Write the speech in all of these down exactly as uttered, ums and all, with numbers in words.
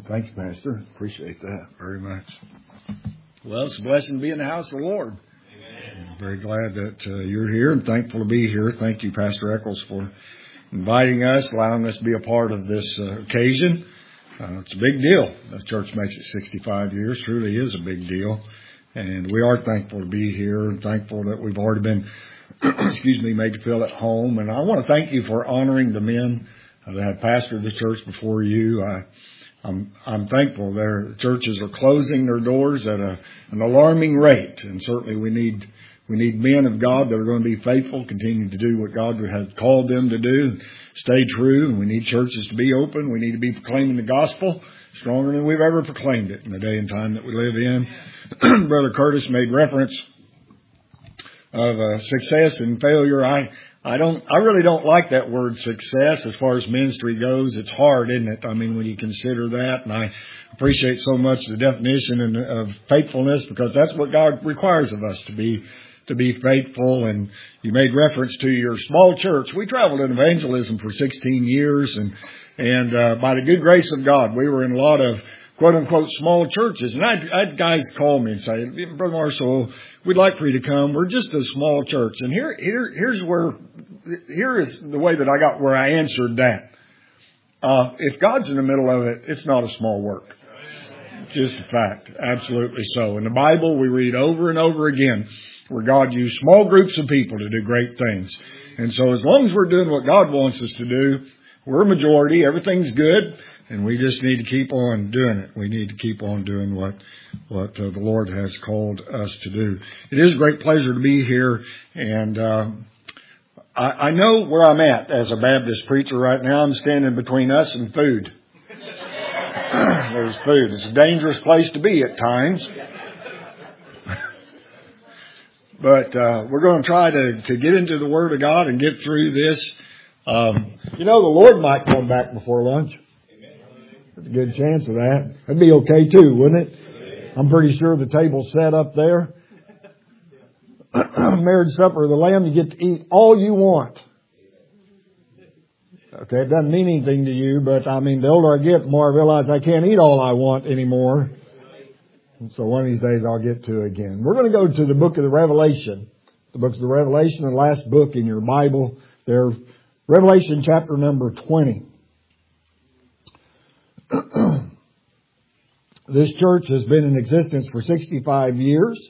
Thank you, Pastor. Appreciate that very much. Well, it's a blessing to be in the house of the Lord. Amen. I'm very glad that uh, you're here and thankful to be here. Thank you, Pastor Eccles, for inviting us, allowing us to be a part of this uh, occasion. Uh, it's a big deal. The church makes it sixty-five years. Truly is a big deal. And we are thankful to be here and thankful that we've already been, excuse me, made to feel at home. And I want to thank you for honoring the men uh, that have pastored the church before you. I, I'm, I'm thankful their churches are closing their doors at a, an alarming rate. And certainly we need, we need men of God that are going to be faithful, continue to do what God has called them to do, stay true. And we need churches to be open. We need to be proclaiming the gospel stronger than we've ever proclaimed it in the day and time that we live in. Brother Curtis made reference of uh, success and failure. I, I don't, I really don't like that word success as far as ministry goes. It's hard, isn't it? I mean, when you consider that, and I appreciate so much the definition and, of faithfulness, because that's what God requires of us, to be, to be faithful. And you made reference to your small church. We traveled in evangelism for sixteen years, and, and, uh, by the good grace of God, we were in a lot of quote unquote small churches. And I had, I had guys call me and say, Brother Marshall, we'd like for you to come. We're just a small church. And here, here, here's where, here is the way that I got where I answered that. Uh, if God's in the middle of it, it's not a small work. Just a fact. Absolutely so. In the Bible, we read over and over again where God used small groups of people to do great things. And so as long as we're doing what God wants us to do, we're a majority. Everything's good. And we just need to keep on doing it. We need to keep on doing what what uh, the Lord has called us to do. It is a great pleasure to be here. And uh, I, I know where I'm at as a Baptist preacher right now. I'm standing between us and food. There's food. It's a dangerous place to be at times. But uh, we're going to try to, to get into the Word of God and get through this. Um, you know, the Lord might come back before lunch. There's a good chance of that. That'd be okay too, wouldn't it? I'm pretty sure the table's set up there. Marriage supper of the Lamb, you get to eat all you want. Okay, it doesn't mean anything to you, but I mean, the older I get, the more I realize I can't eat all I want anymore. And so one of these days I'll get to it again. We're going to go to the book of the Revelation. The book of the Revelation, the last book in your Bible. There, Revelation chapter number twenty. This church has been in existence for sixty-five years,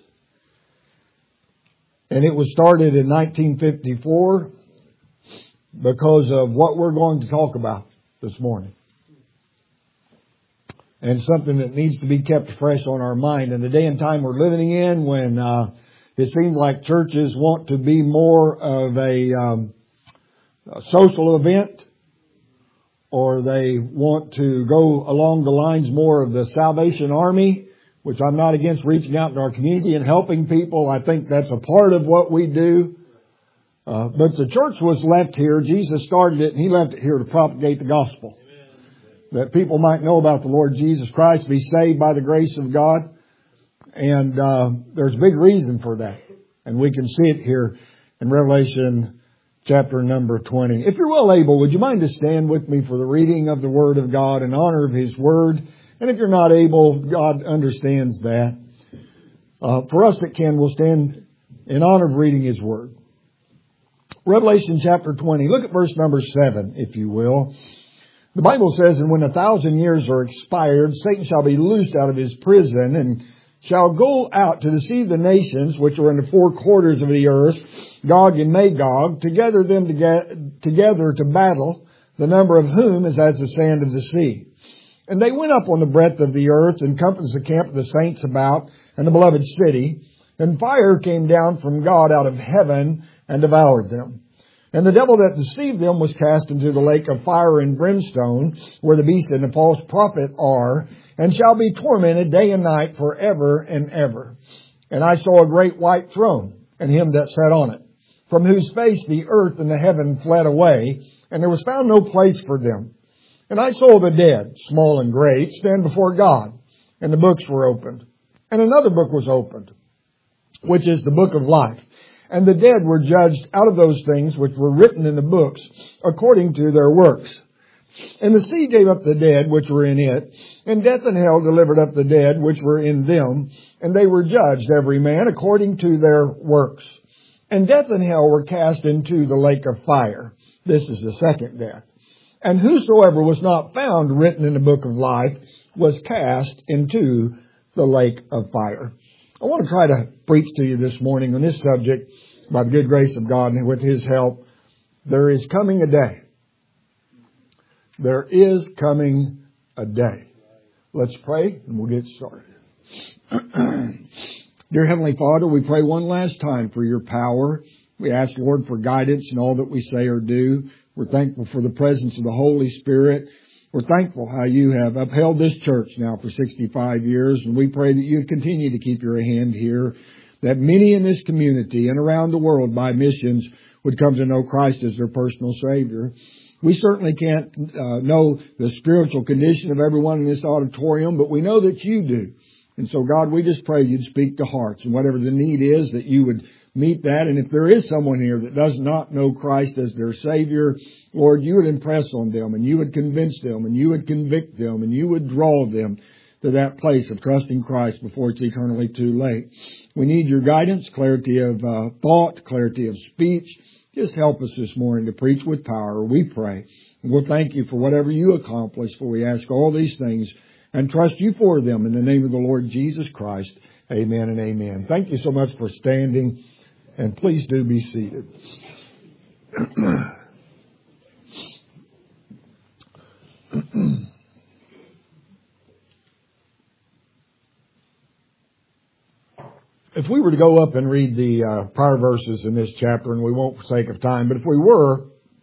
and it was started in nineteen fifty-four because of what we're going to talk about this morning, and something that needs to be kept fresh on our mind in the day and time we're living in, when uh, it seems like churches want to be more of a, um, a social event, or they want to go along the lines more of the Salvation Army, which I'm not against reaching out in our community and helping people. I think that's a part of what we do. Uh, but the church was left here. Jesus started it, and He left it here to propagate the gospel. That people might know about the Lord Jesus Christ, be saved by the grace of God. And uh, there's a big reason for that. And we can see it here in Revelation chapter number twenty. If you're well able, would you mind to stand with me for the reading of the Word of God in honor of His Word? And if you're not able, God understands that. Uh, for us that can, we'll stand in honor of reading His Word. Revelation chapter twenty. Look at verse number seven, if you will. The Bible says, "And when a thousand years are expired, Satan shall be loosed out of his prison, and shall go out to deceive the nations which are in the four quarters of the earth, Gog and Magog, to gather them to get, together to battle, the number of whom is as the sand of the sea. And they went up on the breadth of the earth, and compassed the camp of the saints about, and the beloved city. And fire came down from God out of heaven, and devoured them. And the devil that deceived them was cast into the lake of fire and brimstone, where the beast and the false prophet are, and shall be tormented day and night forever and ever. And I saw a great white throne, and Him that sat on it, from whose face the earth and the heaven fled away, and there was found no place for them. And I saw the dead, small and great, stand before God, and the books were opened. And another book was opened, which is the book of life. And the dead were judged out of those things which were written in the books according to their works. And the sea gave up the dead which were in it, and death and hell delivered up the dead which were in them, and they were judged every man according to their works. And death and hell were cast into the lake of fire. This is the second death. And whosoever was not found written in the book of life was cast into the lake of fire. I want to try to preach to you this morning on this subject by the good grace of God and with His help. There is coming a day. There is coming a day. Let's pray and we'll get started. Dear Heavenly Father, we pray one last time for your power. We ask, Lord, for guidance in all that we say or do. We're thankful for the presence of the Holy Spirit. We're thankful how you have upheld this church now for sixty-five years. And we pray that you continue to keep your hand here, that many in this community and around the world by missions would come to know Christ as their personal Savior. We certainly can't uh, know the spiritual condition of everyone in this auditorium, but we know that you do. And so, God, we just pray you'd speak to hearts, and whatever the need is, that you would meet that. And if there is someone here that does not know Christ as their Savior, Lord, you would impress on them, and you would convince them, and you would convict them, and you would draw them to that place of trusting Christ before it's eternally too late. We need your guidance, clarity of uh, thought, clarity of speech. Just help us this morning to preach with power, we pray. And we'll thank you for whatever you accomplish, for we ask all these things and trust you for them in the name of the Lord Jesus Christ. Amen and amen. Thank you so much for standing, and please do be seated. If we were to go up and read the uh, prior verses in this chapter, and we won't for sake of time, but if we were,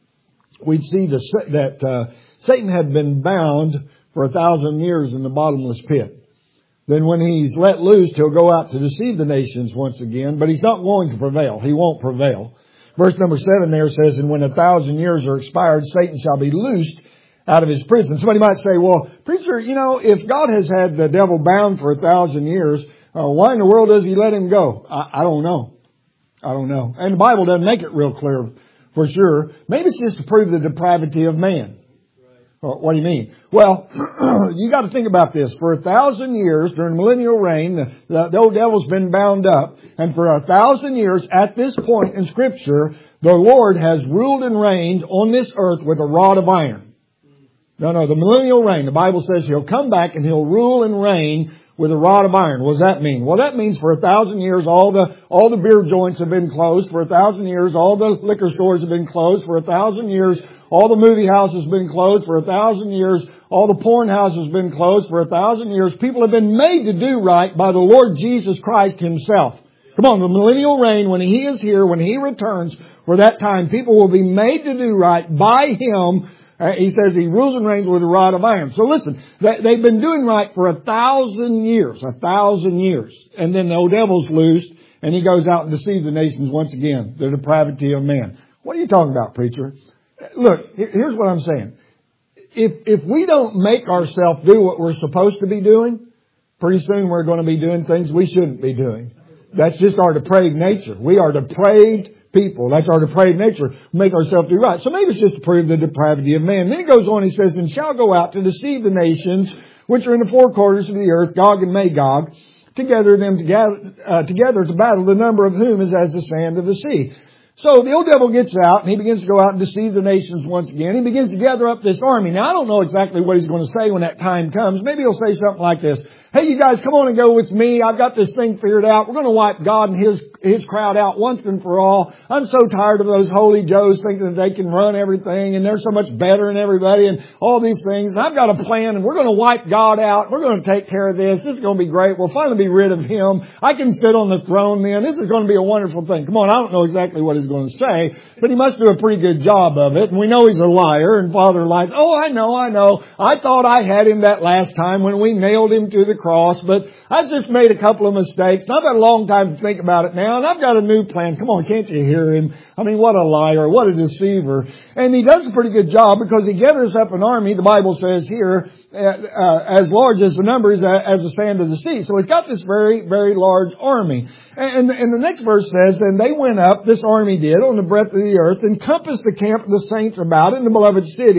we'd see the, that uh, Satan had been bound for a thousand years in the bottomless pit. Then when he's let loose, he'll go out to deceive the nations once again, but he's not going to prevail. He won't prevail. Verse number seven there says, and when a thousand years are expired, Satan shall be loosed out of his prison. Somebody might say, well, preacher, you know, if God has had the devil bound for a thousand years, uh, why in the world does he let him go? I, I don't know. I don't know. And the Bible doesn't make it real clear for sure. Maybe it's just to prove the depravity of man. What do you mean? Well, you got to think about this. For a thousand years, during millennial reign, the, the, the old devil's been bound up. And for a thousand years, at this point in Scripture, the Lord has ruled and reigned on this earth with a rod of iron. No, no, the millennial reign. The Bible says He'll come back and He'll rule and reign with a rod of iron. What does that mean? Well, that means for a thousand years, all the, all the beer joints have been closed. For a thousand years, all the liquor stores have been closed. For a thousand years, all the movie houses have been closed. For a thousand years, all the porn houses have been closed. For a thousand years, people have been made to do right by the Lord Jesus Christ Himself. Come on, the millennial reign, when He is here, when He returns, for that time, people will be made to do right by Him. Uh, he says He rules and reigns with a rod of iron. So listen, they, they've been doing right for a thousand years, a thousand years. And then the old devil's loosed, and he goes out and deceives the nations once again, the depravity of man. What are you talking about, preacher? Look, here's what I'm saying. If, if we don't make ourselves do what we're supposed to be doing, pretty soon we're going to be doing things we shouldn't be doing. That's just our depraved nature. We are depraved people. That's our depraved nature. Make ourselves do right. So maybe it's just to prove the depravity of man. Then he goes on, he says, and shall go out to deceive the nations which are in the four quarters of the earth, Gog and Magog, together them together, uh, together to battle, the number of whom is as the sand of the sea. So the old devil gets out and he begins to go out and deceive the nations once again. He begins to gather up this army. Now, I don't know exactly what he's going to say when that time comes. Maybe he'll say something like this. Hey, you guys, come on and go with me. I've got this thing figured out. We're going to wipe God and His His crowd out once and for all. I'm so tired of those holy Joes thinking that they can run everything and they're so much better than everybody and all these things. And I've got a plan and we're going to wipe God out. We're going to take care of this. This is going to be great. We'll finally be rid of Him. I can sit on the throne then. This is going to be a wonderful thing. Come on, I don't know exactly what He's going to say, but He must do a pretty good job of it. And we know He's a liar, and Father lies. Oh, I know, I know. I thought I had Him that last time when we nailed Him to the cross, but I've just made a couple of mistakes, and I've got a long time to think about it now, and I've got a new plan. Come on, can't you hear him? I mean, what a liar, what a deceiver. And he does a pretty good job because he gathers up an army, the Bible says here, uh, uh, as large as the numbers uh, as the sand of the sea. So he's got this very, very large army. And, and the next verse says, and they went up, this army did, on the breadth of the earth, encompassed the camp of the saints about it in the beloved city,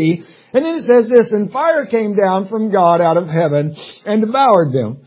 And then it says this, and fire came down from God out of heaven and devoured them.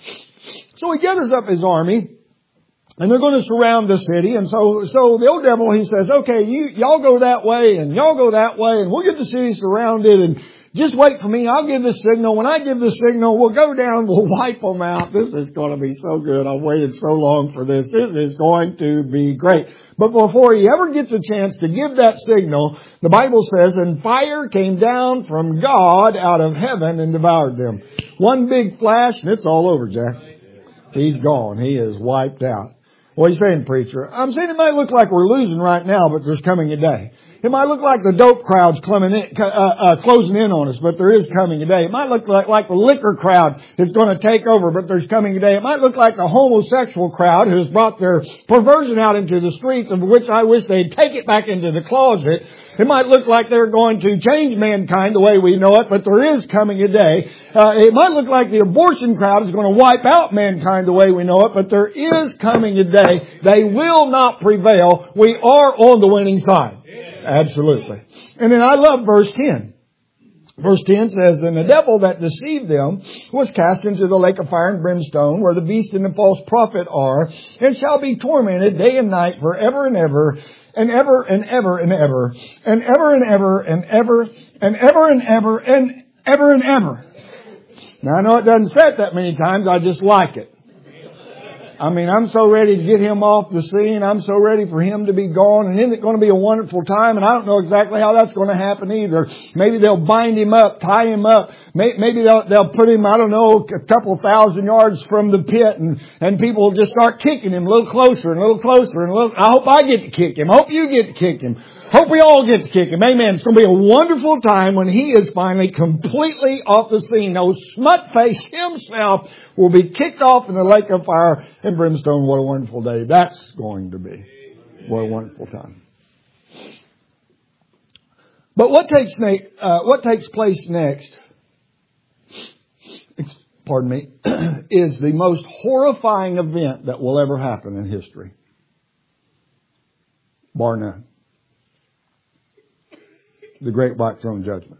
So he gathers up his army, and they're going to surround the city. And so, so the old devil, he says, okay, you, y'all go that way and y'all go that way and we'll get the city surrounded and just wait for me. I'll give the signal. When I give the signal, we'll go down, we'll wipe them out. This is going to be so good. I've waited so long for this. This is going to be great. But before he ever gets a chance to give that signal, the Bible says, and fire came down from God out of heaven and devoured them. One big flash and it's all over, Jack. He's gone. He is wiped out. What are you saying, preacher? I'm saying it might look like we're losing right now, but there's coming a day. It might look like the dope crowd's coming in, uh, uh, closing in on us, but there is coming a day. It might look like, like the liquor crowd is going to take over, but there's coming a day. It might look like the homosexual crowd who has brought their perversion out into the streets, of which I wish they'd take it back into the closet. It might look like they're going to change mankind the way we know it, but there is coming a day. Uh, it might look like the abortion crowd is going to wipe out mankind the way we know it, but there is coming a day. They will not prevail. We are on the winning side. Absolutely. And then I love verse ten. Verse ten says, and the devil that deceived them was cast into the lake of fire and brimstone, where the beast and the false prophet are, and shall be tormented day and night forever and ever, and ever and ever and ever, and ever and ever and ever, and ever and ever, and ever and ever. Now I know it doesn't say it that many times, I just like it. I mean, I'm so ready to get him off the scene. I'm so ready for him to be gone. And isn't it going to be a wonderful time? And I don't know exactly how that's going to happen either. Maybe they'll bind him up, tie him up. Maybe they'll, they'll put him, I don't know, a couple thousand yards from the pit. And, and people will just start kicking him a little closer and a little closer. And a little, I hope I get to kick him. I hope you get to kick him. Hope we all get to kick him. Amen. It's going to be a wonderful time when he is finally completely off the scene. No smut-face himself will be kicked off in the lake of fire and brimstone. What a wonderful day that's going to be. What a wonderful time. But what takes uh, what takes place next, pardon me, is the most horrifying event that will ever happen in history. Bar none. The great white throne judgment.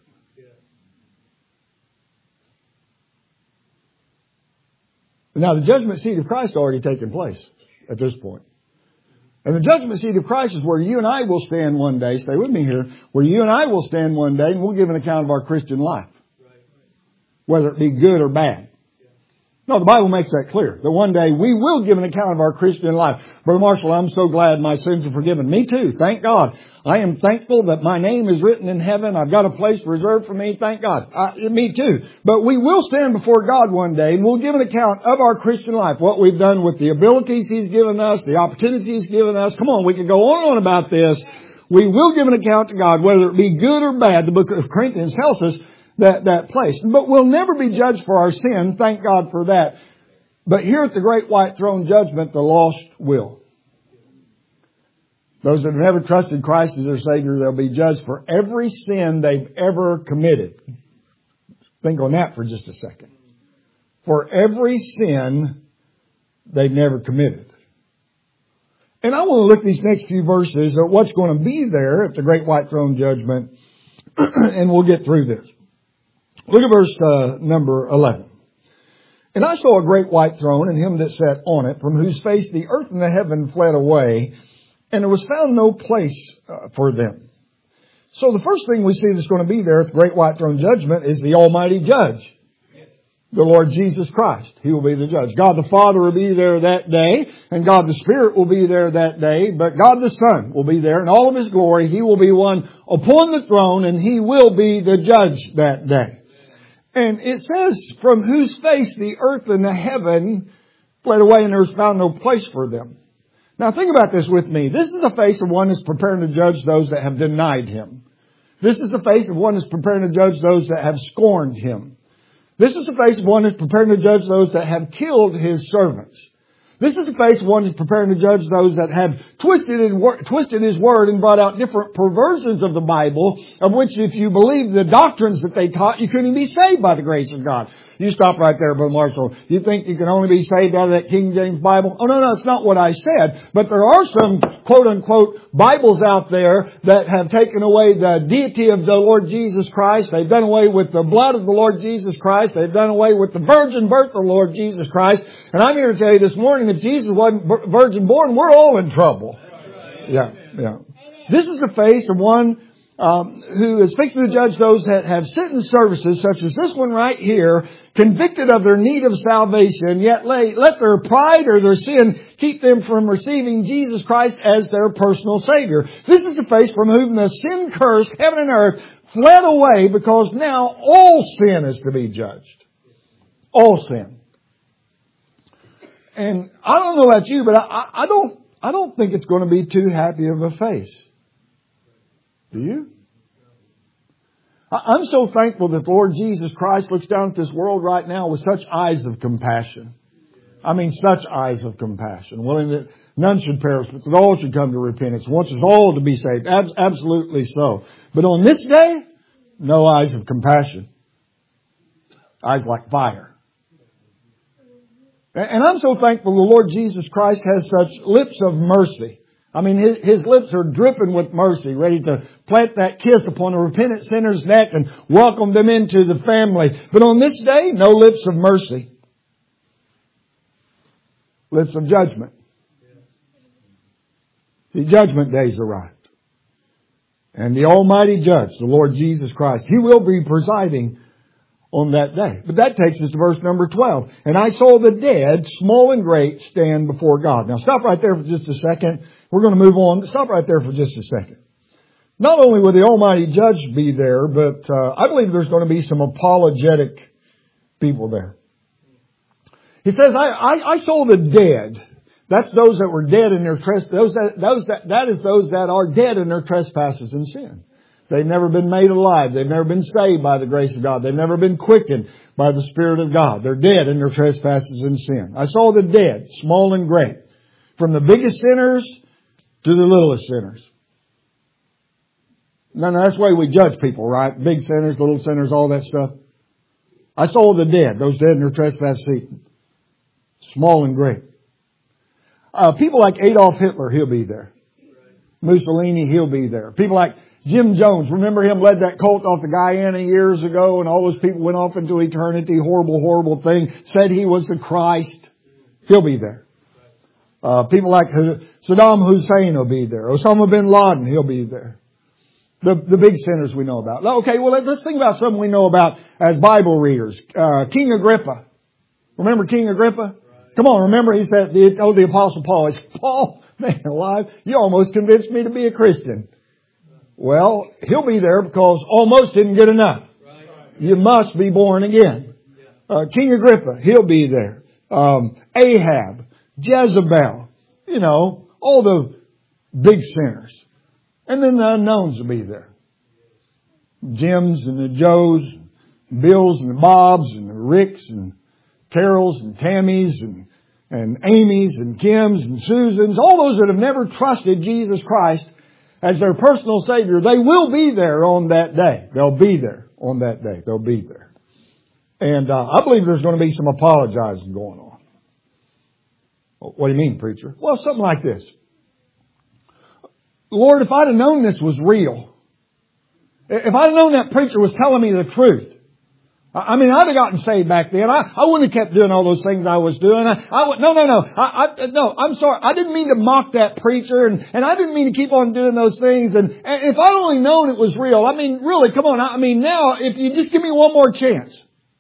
Now, the judgment seat of Christ has already taken place at this point. And the judgment seat of Christ is where you and I will stand one day. Stay with me here. Where you and I will stand one day and we'll give an account of our Christian life. Whether it be good or bad. No, the Bible makes that clear. That one day we will give an account of our Christian life. Brother Marshall, I'm so glad my sins are forgiven. Me too. Thank God. I am thankful that my name is written in heaven. I've got a place reserved for me. Thank God. I, me too. But we will stand before God one day and we'll give an account of our Christian life. What we've done with the abilities He's given us, the opportunities He's given us. Come on, we can go on and on about this. We will give an account to God, whether it be good or bad. The book of Corinthians tells us that, that place. But we'll never be judged for our sin. Thank God for that. But here at the great white throne judgment, the lost will. Those that have never trusted Christ as their Savior, they'll be judged for every sin they've ever committed. Think on that for just a second. For every sin they've never committed. And I want to look at these next few verses at what's going to be there at the great white throne judgment. And we'll get through this. Look at verse uh, number eleven. And I saw a great white throne and him that sat on it, from whose face the earth and the heaven fled away, and there was found no place uh, for them. So the first thing we see that's going to be there at the great white throne judgment is the Almighty Judge, the Lord Jesus Christ. He will be the judge. God the Father will be there that day, and God the Spirit will be there that day, but God the Son will be there in all of His glory. He will be one upon the throne, and He will be the judge that day. And it says, from whose face the earth and the heaven fled away, and there was found no place for them. Now think about this with me. This is the face of one that's preparing to judge those that have denied Him. This is the face of one that's preparing to judge those that have scorned Him. This is the face of one that's preparing to judge those that have killed His servants. This is the face of one who's preparing to judge those that have twisted, and wor- twisted His Word and brought out different perversions of the Bible, of which if you believe the doctrines that they taught, you couldn't be saved by the grace of God. You stop right there, Brother Marshall. You think you can only be saved out of that King James Bible? Oh, no, no, that's not what I said. But there are some quote-unquote Bibles out there that have taken away the deity of the Lord Jesus Christ. They've done away with the blood of the Lord Jesus Christ. They've done away with the virgin birth of the Lord Jesus Christ. And I'm here to tell you this morning, if Jesus wasn't virgin born, we're all in trouble. Yeah, yeah. This is the face of one Um, who is fixing to judge those that have sit in services such as this one right here, convicted of their need of salvation, yet lay, let their pride or their sin keep them from receiving Jesus Christ as their personal Savior. This is the face from whom the sin curse, heaven and earth, fled away, because now all sin is to be judged. All sin. And I don't know about you, but I, I don't, I don't think it's going to be too happy of a face. Do you? I'm so thankful that the Lord Jesus Christ looks down at this world right now with such eyes of compassion. I mean, such eyes of compassion. Willing that none should perish, but that all should come to repentance. Wants us all to be saved. Ab- absolutely so. But on this day, no eyes of compassion. Eyes like fire. And I'm so thankful the Lord Jesus Christ has such lips of mercy. I mean, his, his lips are dripping with mercy, ready to plant that kiss upon a repentant sinner's neck and welcome them into the family. But on this day, no lips of mercy. Lips of judgment. The judgment day's arrived. And the Almighty Judge, the Lord Jesus Christ, He will be presiding on that day. But that takes us to verse number twelve. And I saw the dead, small and great, stand before God. Now stop right there for just a second. We're going to move on. Stop right there for just a second. Not only will the Almighty Judge be there, but uh, I believe there's going to be some apologetic people there. He says, I, I, I saw the dead. That's those that were dead in their trespasses. Those that, those that, that is those that are dead in their trespasses and sin. They've never been made alive. They've never been saved by the grace of God. They've never been quickened by the Spirit of God. They're dead in their trespasses and sin. I saw the dead, small and great, from the biggest sinners to the littlest sinners. No, no, that's the way we judge people, right? Big sinners, little sinners, all that stuff. I saw the dead, those dead in their trespasses, small and great. Uh, people like Adolf Hitler, he'll be there. Mussolini, he'll be there. People like Jim Jones, remember him led that cult off to Guyana years ago, and all those people went off into eternity. Horrible, horrible thing. Said he was the Christ. He'll be there. Uh, people like Saddam Hussein will be there. Osama bin Laden, he'll be there. The, the big sinners we know about. Okay, well, let's think about something we know about as Bible readers. Uh, King Agrippa. Remember King Agrippa? Come on, remember he said, the, oh, the Apostle Paul. He said, Paul, man alive, you almost convinced me to be a Christian. Well, he'll be there because almost didn't get enough. You must be born again. Uh, King Agrippa, he'll be there. Um, Ahab, Jezebel, you know, all the big sinners. And then the unknowns will be there. Jims and the Joes, Bills and the Bobs and the Ricks and Carols and Tammys and, and Amy's and Kims and Susans, all those that have never trusted Jesus Christ as their personal Savior, they will be there on that day. They'll be there on that day. They'll be there. And uh, I believe there's going to be some apologizing going on. What do you mean, preacher? Well, something like this. Lord, if I'd have known this was real, if I'd have known that preacher was telling me the truth, I mean, I'd have gotten saved back then. I, I wouldn't have kept doing all those things I was doing. I, I would, no, no, no. I, I, no, I'm sorry. I didn't mean to mock that preacher, and, and I didn't mean to keep on doing those things. And, and if I'd only known it was real, I mean, really, come on. I mean, now, if you just give me one more chance.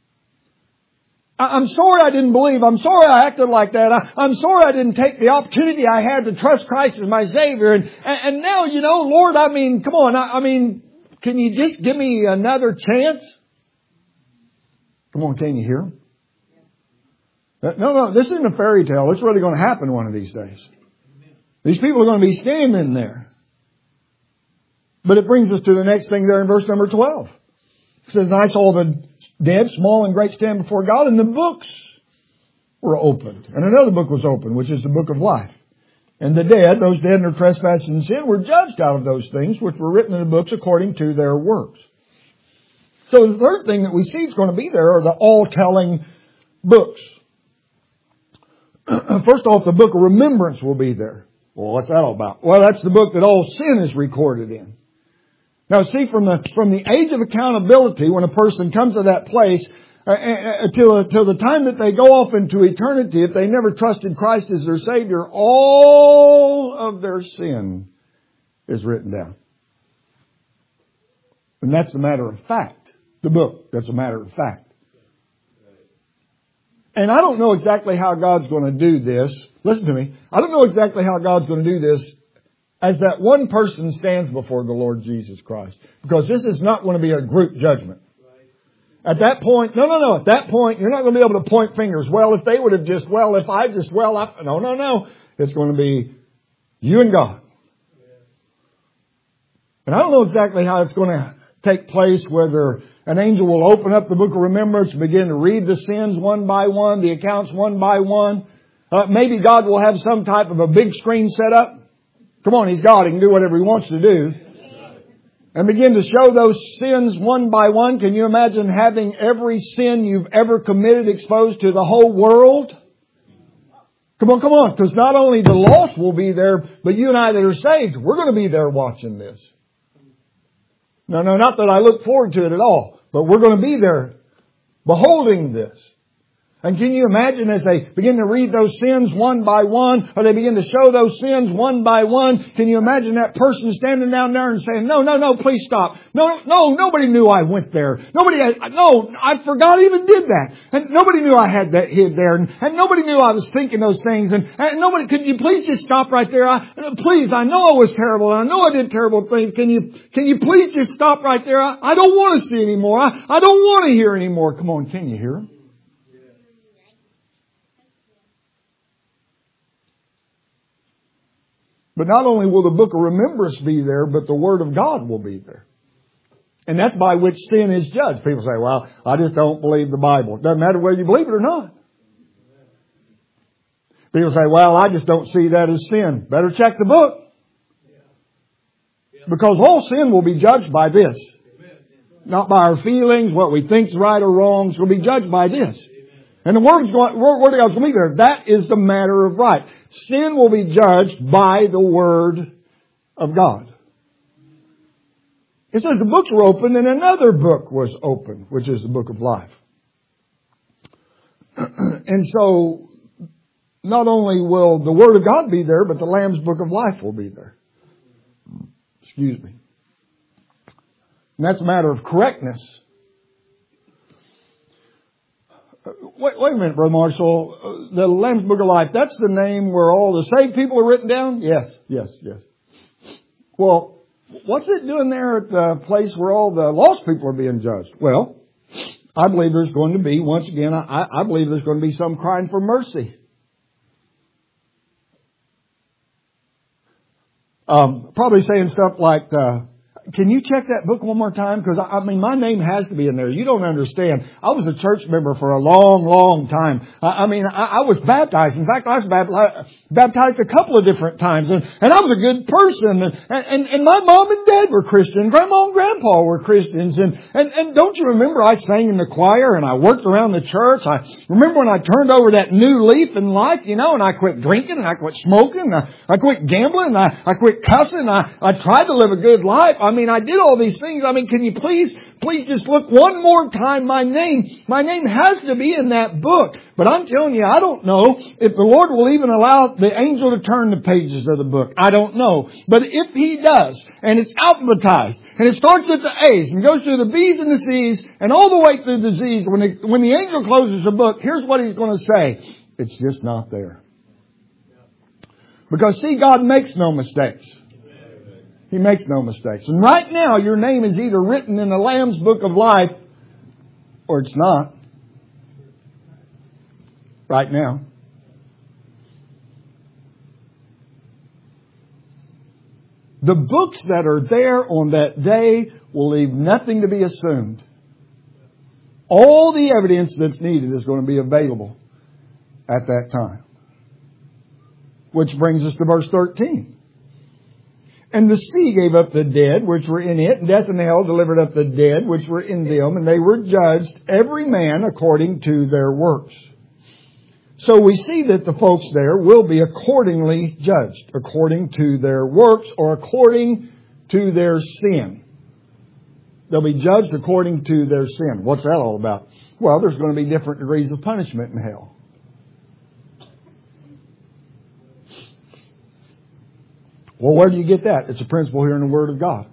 I, I'm sorry I didn't believe. I'm sorry I acted like that. I, I'm sorry I didn't take the opportunity I had to trust Christ as my Savior. And, and, and now, you know, Lord, I mean, come on. I, I mean, can you just give me another chance? Come on, can you hear him? No, no, this isn't a fairy tale. It's really going to happen one of these days. These people are going to be standing there. But it brings us to the next thing there in verse number twelve. It says, I saw the dead, small and great, stand before God, and the books were opened. And another book was opened, which is the book of life. And the dead, those dead in their trespasses and sin, were judged out of those things which were written in the books according to their works. So the third thing that we see is going to be there are the all-telling books. First off, the book of remembrance will be there. Well, what's that all about? Well, that's the book that all sin is recorded in. Now, see, from the from the age of accountability, when a person comes to that place, uh, uh, till, till the time that they go off into eternity, if they never trusted Christ as their Savior, all of their sin is written down. And that's a matter of fact. The book, that's a matter of fact. And I don't know exactly how God's going to do this. Listen to me. I don't know exactly how God's going to do this as that one person stands before the Lord Jesus Christ. Because this is not going to be a group judgment. At that point, no, no, no. At that point, you're not going to be able to point fingers. Well, if they would have just, well, if I just, well, I, no, no, no. It's going to be you and God. And I don't know exactly how it's going to take place, whether an angel will open up the book of remembrance and begin to read the sins one by one, the accounts one by one. Uh, maybe God will have some type of a big screen set up. Come on, He's God. He can do whatever He wants to do. And begin to show those sins one by one. Can you imagine having every sin you've ever committed exposed to the whole world? Come on, come on. Because not only the lost will be there, but you and I that are saved, we're going to be there watching this. No, no, not that I look forward to it at all. But we're going to be there beholding this. And can you imagine as they begin to read those sins one by one, or they begin to show those sins one by one, can you imagine that person standing down there and saying, no, no, no, please stop. No, no, nobody knew I went there. Nobody, no, I forgot I even did that. And nobody knew I had that hid there. And, and nobody knew I was thinking those things. And, and nobody, could you please just stop right there? I, please, I know I was terrible. I know I did terrible things. Can you, can you please just stop right there? I, I don't want to see anymore. I, I don't want to hear anymore. Come on, can you hear him? But not only will the book of remembrance be there, but the Word of God will be there. And that's by which sin is judged. People say, well, I just don't believe the Bible. It doesn't matter whether you believe it or not. People say, well, I just don't see that as sin. Better check the book. Because all sin will be judged by this. Not by our feelings, what we think is right or wrong. It will be judged by this. And the word's going, word of God's going to be there. That is the matter of right. Sin will be judged by the Word of God. It says the books were opened and another book was opened, which is the book of life. And so, not only will the Word of God be there, but the Lamb's book of life will be there. Excuse me. And that's a matter of correctness. Wait, wait a minute, Brother Marshall. The Lamb's Book of Life, that's the name where all the saved people are written down? Yes, yes, yes. Well, what's it doing there at the place where all the lost people are being judged? Well, I believe there's going to be, once again, I, I believe there's going to be some crying for mercy. Um, probably saying stuff like, uh, can you check that book one more time? Because, I mean, my name has to be in there. You don't understand. I was a church member for a long, long time. I, I mean, I, I was baptized. In fact, I was baptized, baptized a couple of different times. And, and I was a good person. And, and, and my mom and dad were Christian. Grandma and Grandpa were Christians. And, and, and don't you remember I sang in the choir and I worked around the church? I remember when I turned over that new leaf in life, you know, and I quit drinking and I quit smoking. And I, I quit gambling. And I, I quit cussing. I, I tried to live a good life. I I mean, I did all these things. I mean, can you please, please just look one more time? My name, my name has to be in that book. But I'm telling you, I don't know if the Lord will even allow the angel to turn the pages of the book. I don't know. But if He does, and it's alphabetized, and it starts at the A's and goes through the B's and the C's, and all the way through the Z's, when the, when the angel closes the book, here's what He's going to say. It's just not there. Because see, God makes no mistakes. He makes no mistakes. And right now, your name is either written in the Lamb's Book of Life or it's not. Right now. The books that are there on that day will leave nothing to be assumed. All the evidence that's needed is going to be available. at that time. Which brings us to verse thirteen. And the sea gave up the dead which were in it, and death and hell delivered up the dead which were in them, and they were judged, every man according to their works. So we see that the folks there will be accordingly judged, according to their works or according to their sin. They'll be judged according to their sin. What's that all about? Well, there's going to be different degrees of punishment in hell. Well, where do you get that? It's a principle here in the Word of God.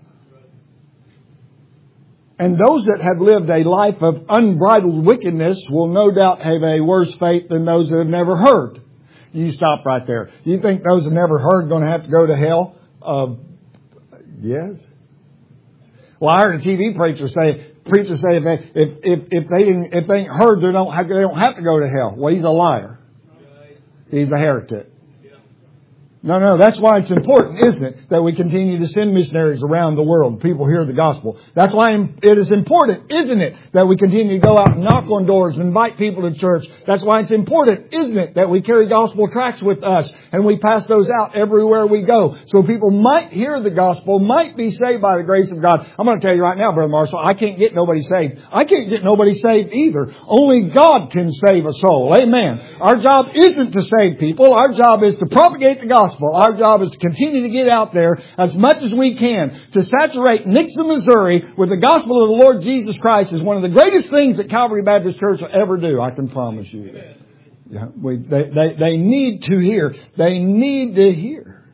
And those that have lived a life of unbridled wickedness will no doubt have a worse fate than those that have never heard. You stop right there. You think those that never heard are going to have to go to hell? Uh, yes. Well, I heard a T V preacher say, preacher say if they, if, if, if they didn't, if they ain't heard, they don't have, they don't have to go to hell. Well, he's a liar. He's a heretic. No, no, that's why it's important, isn't it, that we continue to send missionaries around the world. People hear the gospel. That's why it is important, isn't it, that we continue to go out and knock on doors and invite people to church. That's why it's important, isn't it, that we carry gospel tracts with us and we pass those out everywhere we go. So people might hear the gospel, might be saved by the grace of God. I'm going to tell you right now, Brother Marshall, I can't get nobody saved. I can't get nobody saved either. Only God can save a soul. Amen. Our job isn't to save people. Our job is to propagate the gospel. Our job is to continue to get out there as much as we can to saturate Nixon, Missouri with the gospel of the Lord Jesus Christ is one of the greatest things that Calvary Baptist Church will ever do. I can promise you that. Yeah, we, they, they, they need to hear. They need to hear.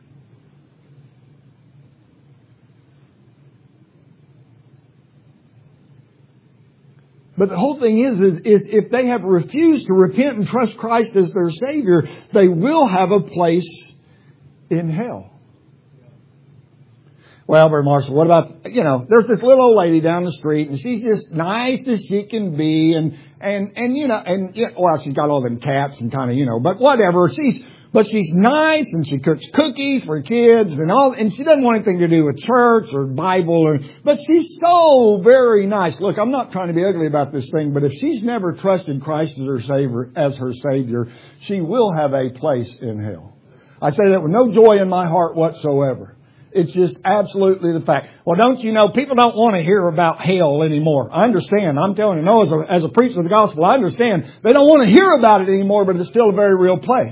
But the whole thing is, is, is if they have refused to repent and trust Christ as their Savior, they will have a place in hell. Well, Brother Marshall, what about, you know, there's this little old lady down the street and she's just nice as she can be and, and, and, you know, and, well, she's got all them cats and kind of, you know, but whatever. She's, but she's nice and she cooks cookies for kids and all, and she doesn't want anything to do with church or Bible or, but she's so very nice. Look, I'm not trying to be ugly about this thing, but if she's never trusted Christ as her Savior, as her Savior, she will have a place in hell. I say that with no joy in my heart whatsoever. It's just absolutely the fact. Well, don't you know, people don't want to hear about hell anymore. I understand. I'm telling you, no, as a, as a preacher of the gospel, I understand. They don't want to hear about it anymore, but it's still a very real place.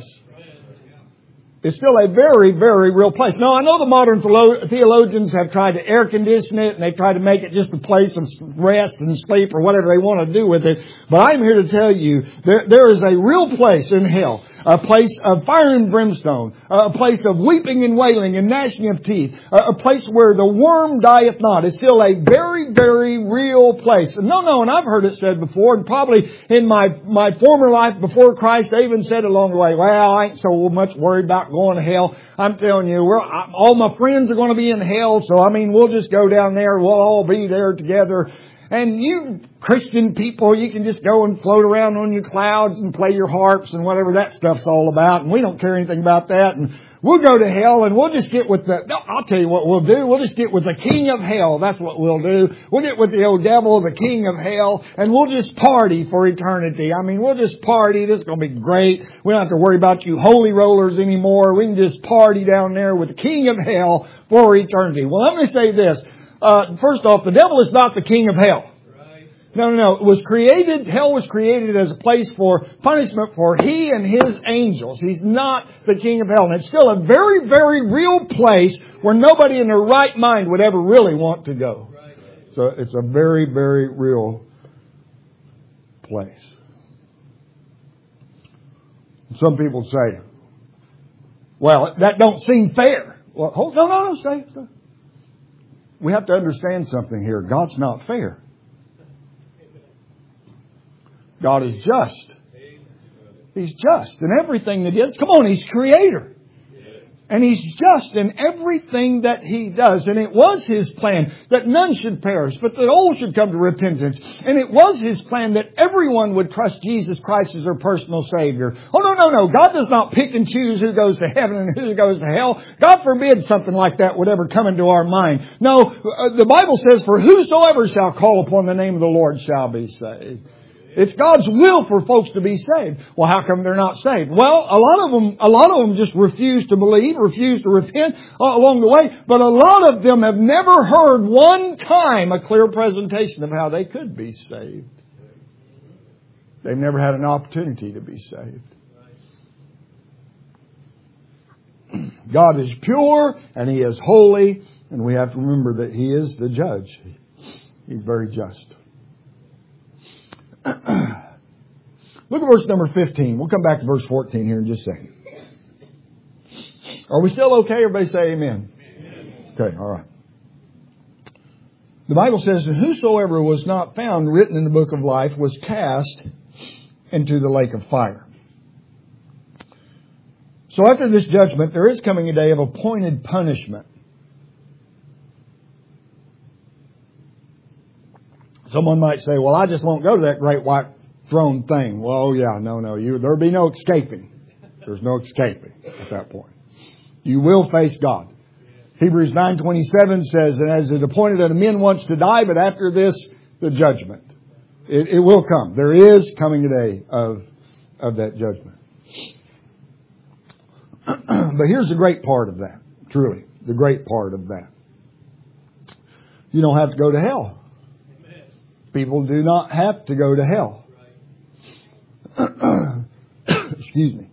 It's still a very, very real place. Now, I know the modern theologians have tried to air condition it and they try to make it just a place of rest and sleep or whatever they want to do with it. But I'm here to tell you there, there is a real place in hell, a place of fire and brimstone, a place of weeping and wailing and gnashing of teeth, a place where the worm dieth not. It's still a very, very real place. And no, no, and I've heard it said before, and probably in my, my former life before Christ, I even said along the way, well, I ain't so much worried about going to hell. I'm telling you, we're, I, all my friends are going to be in hell. So, I mean, we'll just go down there. We'll all be there together. And you Christian people, you can just go and float around on your clouds and play your harps and whatever that stuff's all about. And we don't care anything about that. And we'll go to hell and we'll just get with the, no, I'll tell you what we'll do. We'll just get with the king of hell. That's what we'll do. We'll get with the old devil, the king of hell, and we'll just party for eternity. I mean, we'll just party. This is going to be great. We don't have to worry about you holy rollers anymore. We can just party down there with the king of hell for eternity. Well, let me say this. Uh, first off, the devil is not the king of hell. No, no, no. It was created, hell was created as a place for punishment for he and his angels. He's not the king of hell. And it's still a very, very real place where nobody in their right mind would ever really want to go. So it's a very, very real place. Some people say, well, that don't seem fair. Well, hold, no, no, no, stay, stay. We have to understand something here. God's not fair. God is just. He's just in everything that He does. Come on, He's Creator. And He's just in everything that He does. And it was His plan that none should perish, but that all should come to repentance. And it was His plan that everyone would trust Jesus Christ as their personal Savior. Oh, no, no, no. God does not pick and choose who goes to heaven and who goes to hell. God forbid something like that would ever come into our mind. No, the Bible says, for whosoever shall call upon the name of the Lord shall be saved. It's God's will for folks to be saved. Well, how come they're not saved? Well, a lot of them, a lot of them just refuse to believe, refuse to repent along the way. But a lot of them have never heard one time a clear presentation of how they could be saved. They've never had an opportunity to be saved. God is pure and He is holy, and we have to remember that He is the judge. He's very just. Look at verse number fifteen. We'll come back to verse fourteen here in just a second. Are we still okay? Everybody say amen. Amen. Okay, all right. The Bible says, "And whosoever was not found written in the book of life was cast into the lake of fire." So after this judgment, there is coming a day of appointed punishment. Someone might say, well, I just won't go to that great white throne thing. Well, yeah, no, no. You, there'll be no escaping. There's no escaping at that point. You will face God. Hebrews nine twenty-seven says, "And as it appointed unto men once to die, but after this, the judgment." It, it will come. There is coming a day of, of that judgment. But here's the great part of that. Truly, the great part of that. You don't have to go to hell. People do not have to go to hell. Excuse me.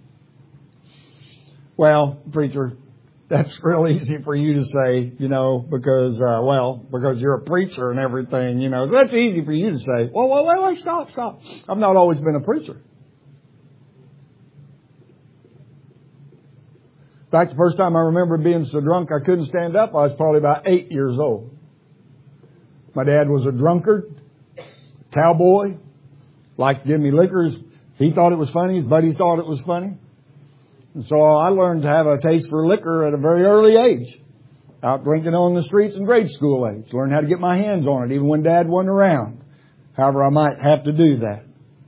Well, preacher, that's real easy for you to say, you know, because, uh, well, because you're a preacher and everything, you know. So that's easy for you to say. Well, wait, wait, wait, stop, stop. I've not always been a preacher. In fact, the first time I remember being so drunk I couldn't stand up, I was probably about eight years old. My dad was a drunkard, cowboy, liked to give me liquors. He thought it was funny. His buddies thought it was funny. And so I learned to have a taste for liquor at a very early age. Out drinking on the streets in grade school age. Learned how to get my hands on it even when Dad wasn't around. However, I might have to do that.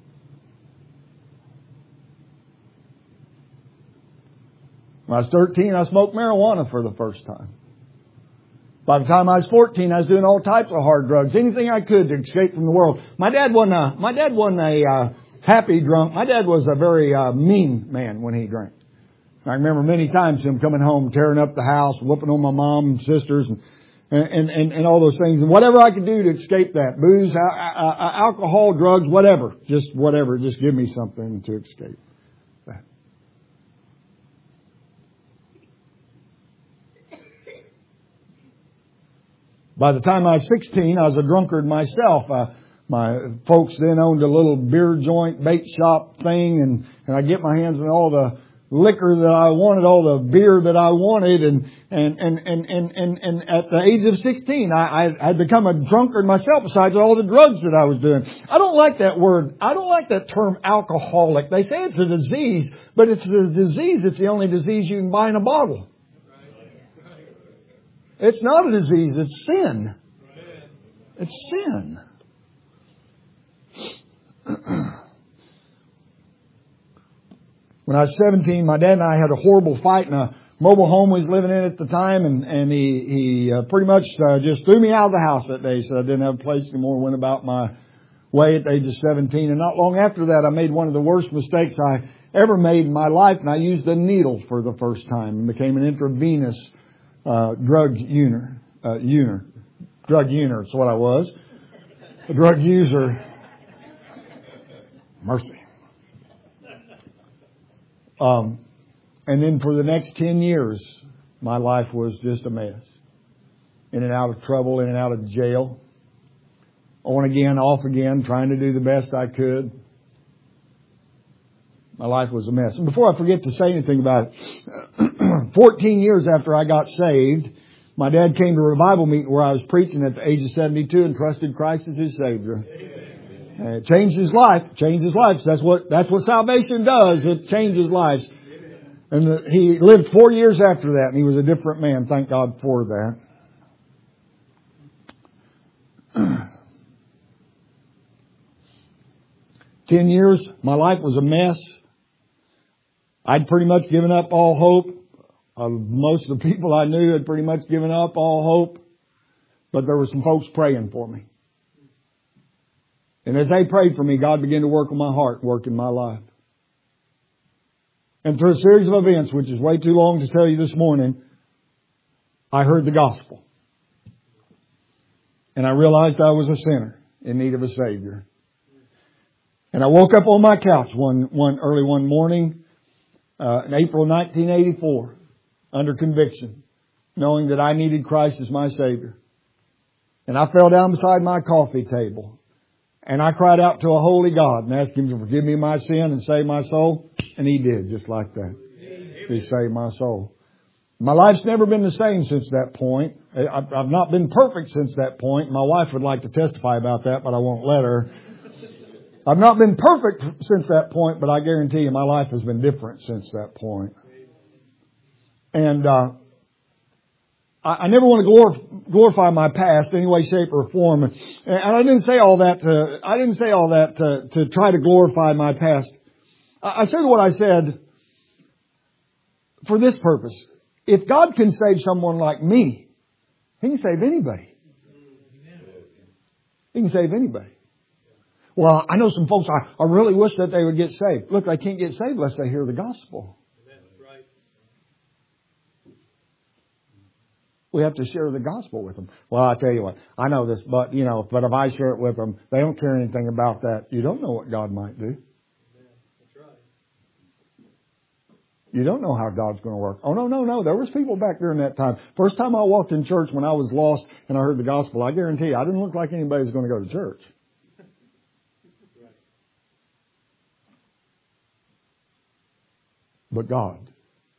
When I was thirteen, I smoked marijuana for the first time. By the time I was fourteen, I was doing all types of hard drugs, anything I could to escape from the world. My dad wasn't a, my dad wasn't a uh, happy drunk. My dad was a very uh, mean man when he drank. I remember many times him coming home, tearing up the house, whooping on my mom and sisters, and and and, and all those things. And whatever I could do to escape that, booze, uh, uh, alcohol, drugs, whatever, just whatever, just give me something to escape that. By the time I was sixteen, I was a drunkard myself. Uh, my folks then owned a little beer joint, bait shop thing, and, and I'd get my hands on all the liquor that I wanted, all the beer that I wanted, and and and and and, and, and at the age of sixteen, I, I had become a drunkard myself, besides all the drugs that I was doing. I don't like that word. I don't like that term alcoholic. They say it's a disease, but it's a disease. It's the only disease you can buy in a bottle. It's not a disease. It's sin. It's sin. When I was seventeen, my dad and I had a horrible fight in a mobile home we was living in at the time, and, and he, he uh, pretty much uh, just threw me out of the house that day, so I didn't have a place anymore, went about my way at the age of seventeen. And not long after that, I made one of the worst mistakes I ever made in my life, and I used a needle for the first time and became an intravenous uh, drug user. Uh, user. Drug user, that's what I was. A drug user. Mercy. Um, and then for the next ten years, my life was just a mess. In and out of trouble, in and out of jail. On again, off again, trying to do the best I could. My life was a mess. And before I forget to say anything about it, fourteen years after I got saved, my dad came to a revival meeting where I was preaching at the age of seventy-two and trusted Christ as his Savior. And it changed his life. Changed his life. That's what that's what salvation does. It changes lives. And the, he lived four years after that, and he was a different man. Thank God for that. Ten years, my life was a mess. I'd pretty much given up all hope. Uh, most of the people I knew had pretty much given up all hope. But there were some folks praying for me. And as they prayed for me, God began to work on my heart, work in my life. And through a series of events, which is way too long to tell you this morning, I heard the gospel. And I realized I was a sinner in need of a Savior. And I woke up on my couch one, one early one morning, uh, in April nineteen eighty-four, under conviction, knowing that I needed Christ as my Savior. And I fell down beside my coffee table. And I cried out to a holy God and asked Him to forgive me my sin and save my soul. And He did, just like that. He saved my soul. My life's never been the same since that point. I've not been perfect since that point. My wife would like to testify about that, but I won't let her. I've not been perfect since that point, but I guarantee you my life has been different since that point. And uh, I, I never want to glorify, glorify my past in any way, shape, or form. And, and I didn't say all that. To, I didn't say all that to, to try to glorify my past. I, I said what I said for this purpose. If God can save someone like me, He can save anybody. He can save anybody. Well, I know some folks, I, I really wish that they would get saved. Look, they can't get saved unless they hear the gospel. We have to share the gospel with them. Well, I tell you what, I know this, but you know, but if I share it with them, they don't care anything about that. You don't know what God might do. You don't know how God's going to work. Oh, no, no, no. There was people back during that time. First time I walked in church when I was lost and I heard the gospel, I guarantee you, I didn't look like anybody was going to go to church. But God.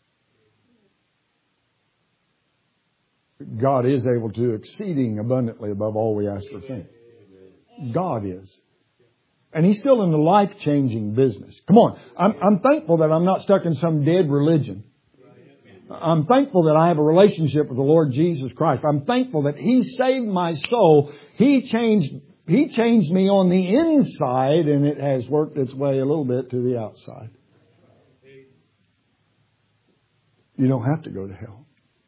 God is able to do exceeding abundantly above all we ask or think. God is. And He's still in the life-changing business. Come on. I'm, I'm thankful that I'm not stuck in some dead religion. I'm thankful that I have a relationship with the Lord Jesus Christ. I'm thankful that He saved my soul. He changed, He changed me on the inside, and it has worked its way a little bit to the outside. You don't have to go to hell.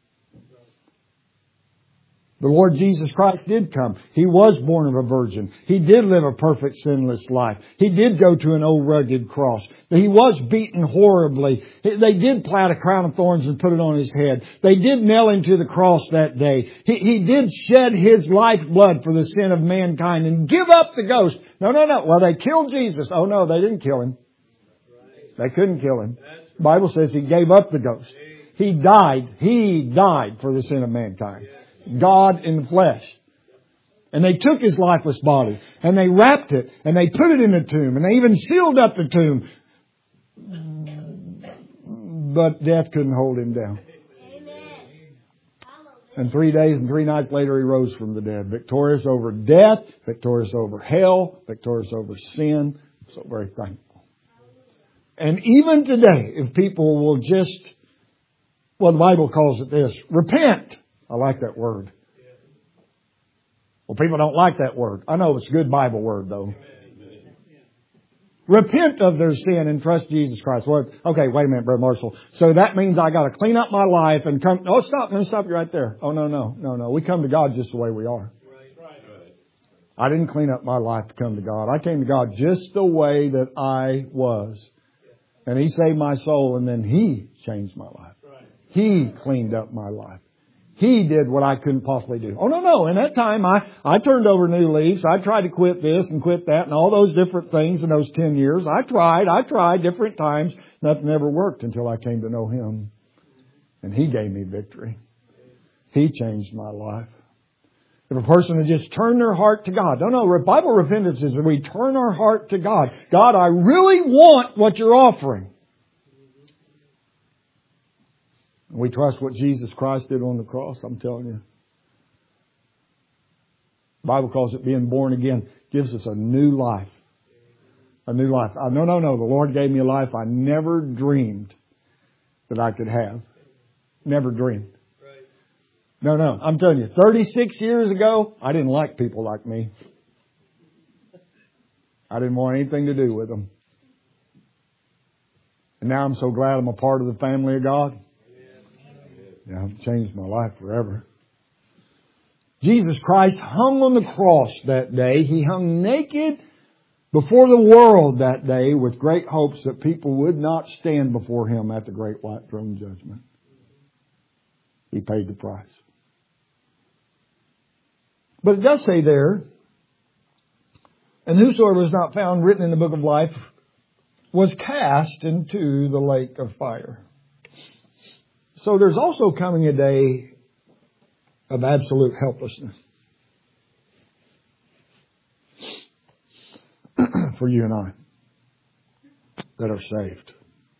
The Lord Jesus Christ did come. He was born of a virgin. He did live a perfect, sinless life. He did go to an old rugged cross. He was beaten horribly. They did plant a crown of thorns and put it on His head. They did nail Him to the cross that day. He, he did shed His lifeblood for the sin of mankind and give up the ghost. No, no, no. Well, they killed Jesus. Oh, no, they didn't kill Him. They couldn't kill Him. The Bible says He gave up the ghost. He died. He died for the sin of mankind. God in the flesh. And they took His lifeless body and they wrapped it and they put it in the tomb and they even sealed up the tomb. But death couldn't hold Him down. And three days and three nights later He rose from the dead. Victorious over death, victorious over hell, victorious over sin. So very thankful. And even today, if people will just, well, the Bible calls it this, repent. I like that word. Well, people don't like that word. I know it's a good Bible word, though. Repent of their sin and trust Jesus Christ. Well, okay, wait a minute, Brother Marshall. So that means I got to clean up my life and come. Oh, stop. Let me stop you right there. Oh, no, no, no, no. We come to God just the way we are. I didn't clean up my life to come to God. I came to God just the way that I was. And He saved my soul and then He changed my life. He cleaned up my life. He did what I couldn't possibly do. Oh, no, no. In that time, I, I turned over new leaves. I tried to quit this and quit that and all those different things in those ten years. I tried. I tried different times. Nothing ever worked until I came to know Him. And He gave me victory. He changed my life. If a person had just turned their heart to God. No, no. Bible repentance is that we turn our heart to God. God, I really want what You're offering. We trust what Jesus Christ did on the cross, I'm telling you. The Bible calls it being born again. Gives us a new life. A new life. Uh, no, no, no. The Lord gave me a life I never dreamed that I could have. Never dreamed. No, no. I'm telling you, thirty-six years ago, I didn't like people like me. I didn't want anything to do with them. And now I'm so glad I'm a part of the family of God. Yeah, I've changed my life forever. Jesus Christ hung on the cross that day. He hung naked before the world that day with great hopes that people would not stand before Him at the great white throne judgment. He paid the price. But it does say there, and whosoever was not found written in the book of life was cast into the lake of fire. So there's also coming a day of absolute helplessness for you and I that are saved.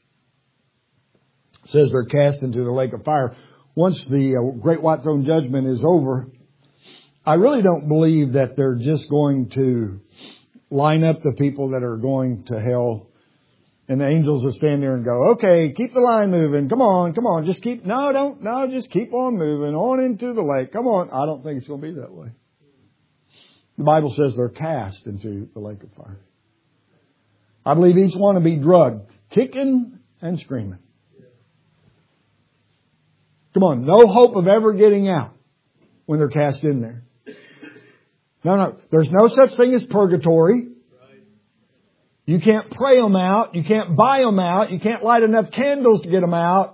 It says they're cast into the lake of fire. Once the uh, great white throne judgment is over, I really don't believe that they're just going to line up the people that are going to hell and the angels will stand there and go, okay, keep the line moving. Come on, come on. Just keep, no, don't, no, just keep on moving on into the lake. Come on. I don't think it's going to be that way. The Bible says they're cast into the lake of fire. I believe each one will be drugged, kicking and screaming. Come on, no hope of ever getting out when they're cast in there. No, no, there's no such thing as purgatory. You can't pray them out. You can't buy them out. You can't light enough candles to get them out.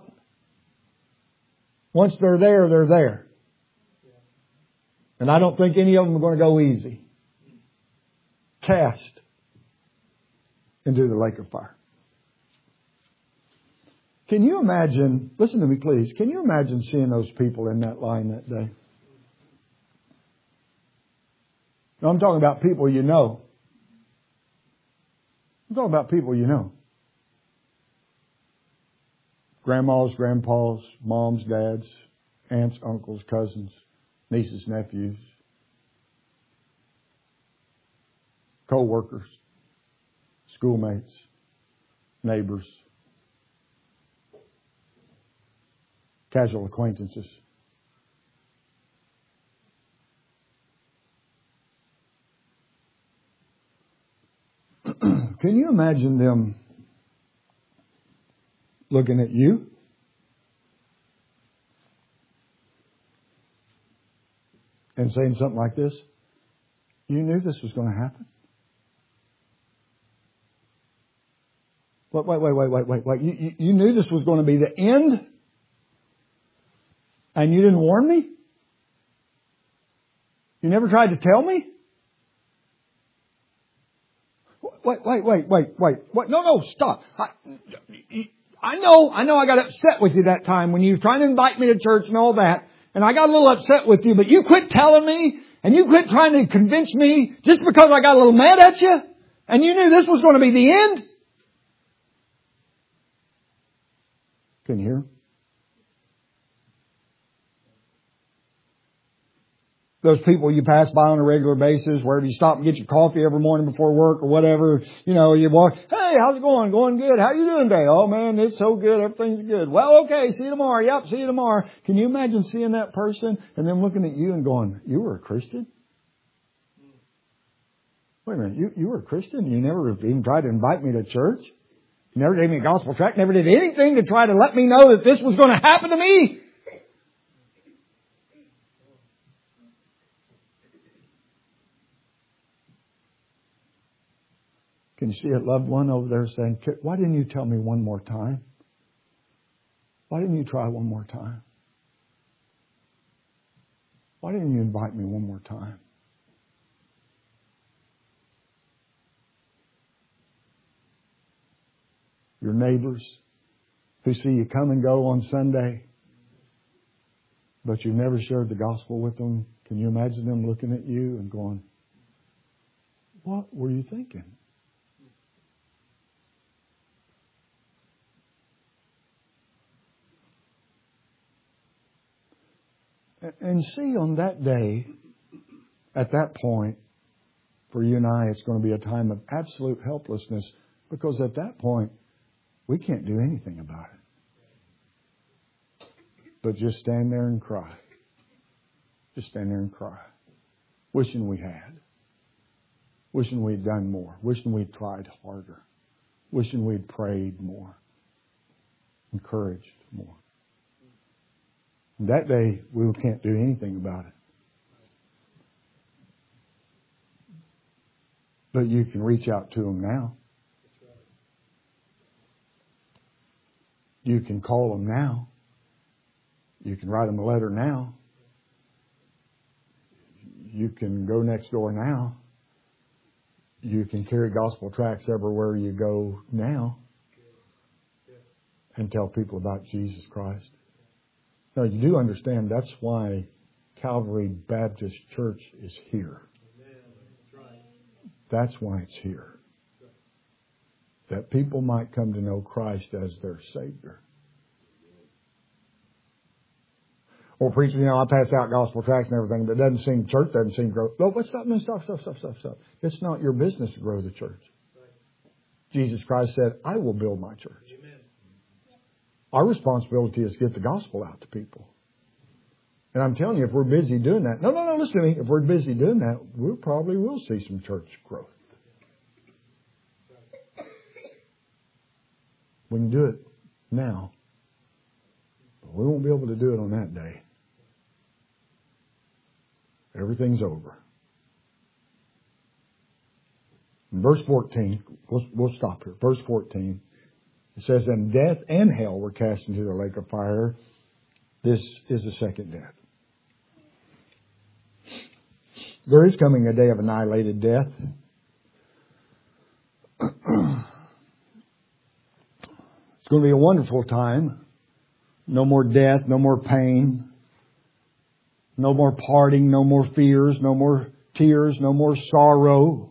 Once they're there, they're there. And I don't think any of them are going to go easy. Cast into the lake of fire. Can you imagine, listen to me please, can you imagine seeing those people in that line that day? No, I'm talking about people you know. I'm talking about people you know. Grandmas, grandpas, moms, dads, aunts, uncles, cousins, nieces, nephews, co-workers, schoolmates, neighbors, casual acquaintances. Can you imagine them looking at you? And saying something like this? You knew this was going to happen? Wait, wait, wait, wait, wait, wait, wait. You, you, you knew this was going to be the end? And you didn't warn me? You never tried to tell me? Wait, wait, wait, wait, wait. What? No, no, stop. I, I know, I know I got upset with you that time when you were trying to invite me to church and all that. And I got a little upset with you, but you quit telling me and you quit trying to convince me just because I got a little mad at you. And you knew this was going to be the end. Can you hear? Those people you pass by on a regular basis, wherever you stop and get your coffee every morning before work or whatever, you know, you walk, hey, how's it going? Going good. How you doing today? Oh man, it's so good. Everything's good. Well, okay. See you tomorrow. Yep. See you tomorrow. Can you imagine seeing that person and them looking at you and going, you were a Christian? Wait a minute. You, you were a Christian? You never even tried to invite me to church? You never gave me a gospel tract? Never did anything to try to let me know that this was going to happen to me? Can you see a loved one over there saying, why didn't you tell me one more time? Why didn't you try one more time? Why didn't you invite me one more time? Your neighbors who see you come and go on Sunday, but you never shared the gospel with them. Can you imagine them looking at you and going, what were you thinking? And see, on that day, at that point, for you and I, it's going to be a time of absolute helplessness, because at that point, we can't do anything about it. But just stand there and cry. Just stand there and cry. Wishing we had. Wishing we'd done more. Wishing we'd tried harder. Wishing we'd prayed more. Encouraged more. And that day, we can't do anything about it. But you can reach out to them now. You can call them now. You can write them a letter now. You can go next door now. You can carry gospel tracts everywhere you go now and tell people about Jesus Christ. Now, you do understand that's why Calvary Baptist Church is here. That's why it's here. That people might come to know Christ as their Savior. Or preaching, you know, I pass out gospel tracts and everything, but it doesn't seem, church doesn't seem to grow. No, what's up? No, stop, stop, stop, stop, stop. It's not your business to grow the church. Jesus Christ said, I will build my church. Amen. Our responsibility is to get the gospel out to people. And I'm telling you, if we're busy doing that, no, no, no, listen to me. If we're busy doing that, we probably will see some church growth. We can do it now, but we won't be able to do it on that day. Everything's over. In verse fourteen, we'll, we'll stop here. Verse fourteen, it says, and death and hell were cast into the lake of fire. This is the second death. There is coming a day of annihilated death. It's going to be a wonderful time. No more death, no more pain, no more parting, no more fears, no more tears, no more sorrow.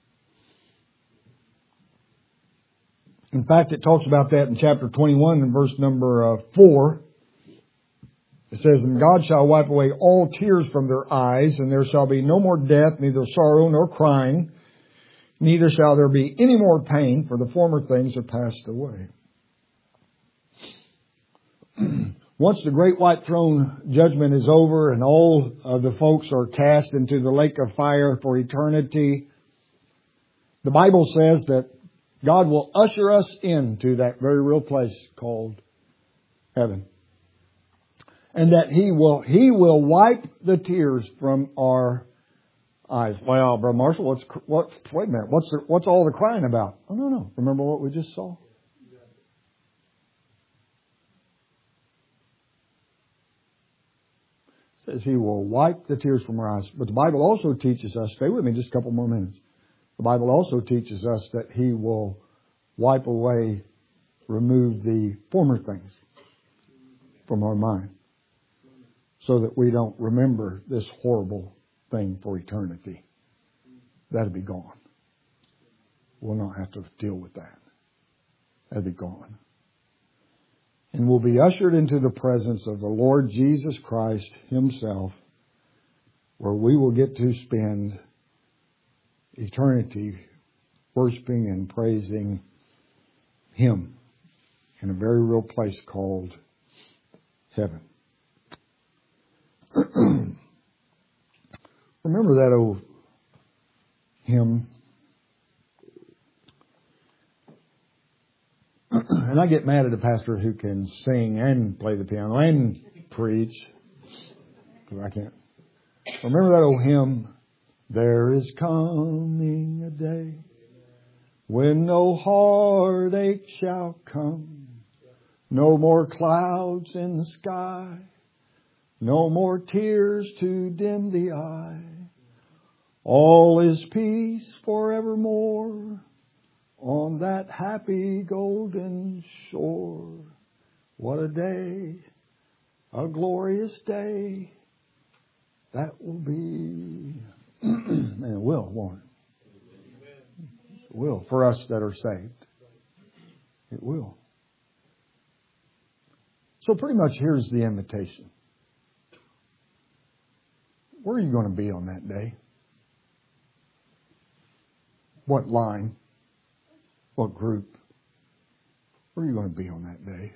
In fact, it talks about that in chapter twenty-one and verse number uh, four. It says, and God shall wipe away all tears from their eyes, and there shall be no more death, neither sorrow nor crying, neither shall there be any more pain, for the former things are passed away. Once the great white throne judgment is over and all of the folks are cast into the lake of fire for eternity, the Bible says that God will usher us into that very real place called heaven. And that He will He will wipe the tears from our eyes. Well, Brother Marshall, what's what? Wait a minute. What's the, what's all the crying about? Oh no, no. Remember what we just saw. It says He will wipe the tears from our eyes. But the Bible also teaches us. Stay with me just a couple more minutes. The Bible also teaches us that He will wipe away, remove the former things from our mind, so that we don't remember this horrible thing for eternity. That'll be gone. We'll not have to deal with that. That'll be gone. And we'll be ushered into the presence of the Lord Jesus Christ Himself, where we will get to spend eternity worshiping and praising Him in a very real place called heaven. Remember that old hymn? And I get mad at a pastor who can sing and play the piano and preach, because I can't. Remember that old hymn? There is coming a day when no heartache shall come, no more clouds in the sky, no more tears to dim the eye. All is peace forevermore on that happy golden shore. What a day, a glorious day that will be. And it will, won't it? It will, for us that are saved. It will. So pretty much here's the invitation. Where are you going to be on that day? What line? What group? Where are you going to be on that day?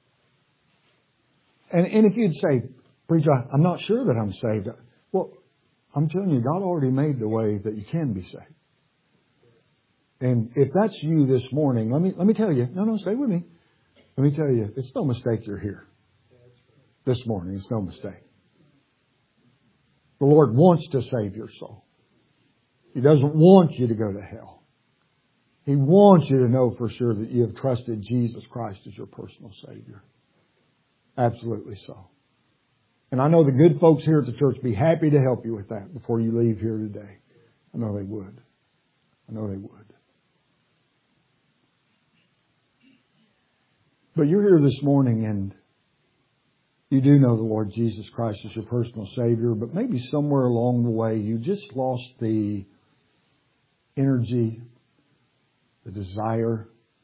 And, and if you'd say, preacher, I'm not sure that I'm saved. Well, I'm telling you, God already made the way that you can be saved. And if that's you this morning, let me let me tell you, no, no, stay with me. Let me tell you, it's no mistake you're here this morning. It's no mistake. The Lord wants to save your soul. He doesn't want you to go to hell. He wants you to know for sure that you have trusted Jesus Christ as your personal Savior. Absolutely so. And I know the good folks here at the church be happy to help you with that before you leave here today. I know they would. I know they would. But you're here this morning and you do know the Lord Jesus Christ as your personal Savior, but maybe somewhere along the way you just lost the energy, the desire.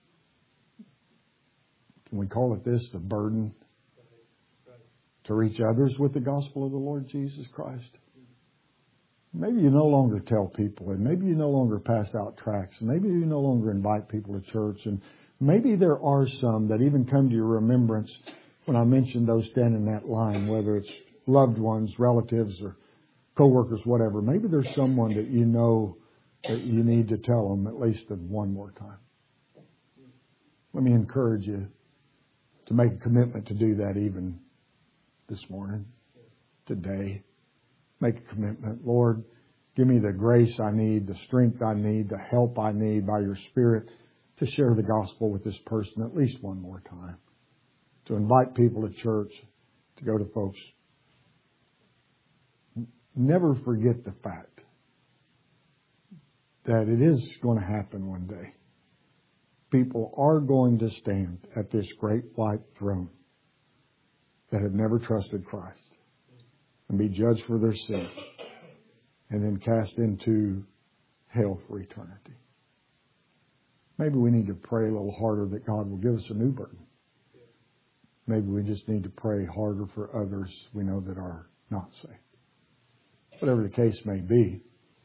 Can we call it this? The burden to reach others with the gospel of the Lord Jesus Christ. Maybe you no longer tell people, and maybe you no longer pass out tracts, and maybe you no longer invite people to church, and maybe there are some that even come to your remembrance when I mention those standing in that line, whether it's loved ones, relatives, or co-workers, whatever. Maybe there's someone that you know that you need to tell them at least one more time. Let me encourage you to make a commitment to do that even this morning, today. Make a commitment. Lord, give me the grace I need, the strength I need, the help I need by your Spirit to share the gospel with this person at least one more time. To invite people to church, to go to folks. Never forget the fact that it is going to happen one day. People are going to stand at this great white throne that have never trusted Christ and be judged for their sin and then cast into hell for eternity. Maybe we need to pray a little harder that God will give us a new burden. Maybe we just need to pray harder for others we know that are not saved. Whatever the case may be,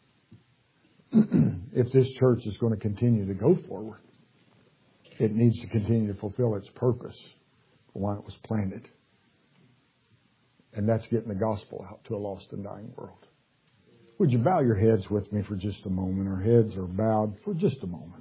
if this church is going to continue to go forward, it needs to continue to fulfill its purpose for why it was planted. And that's getting the gospel out to a lost and dying world. Would you bow your heads with me for just a moment? Our heads are bowed for just a moment.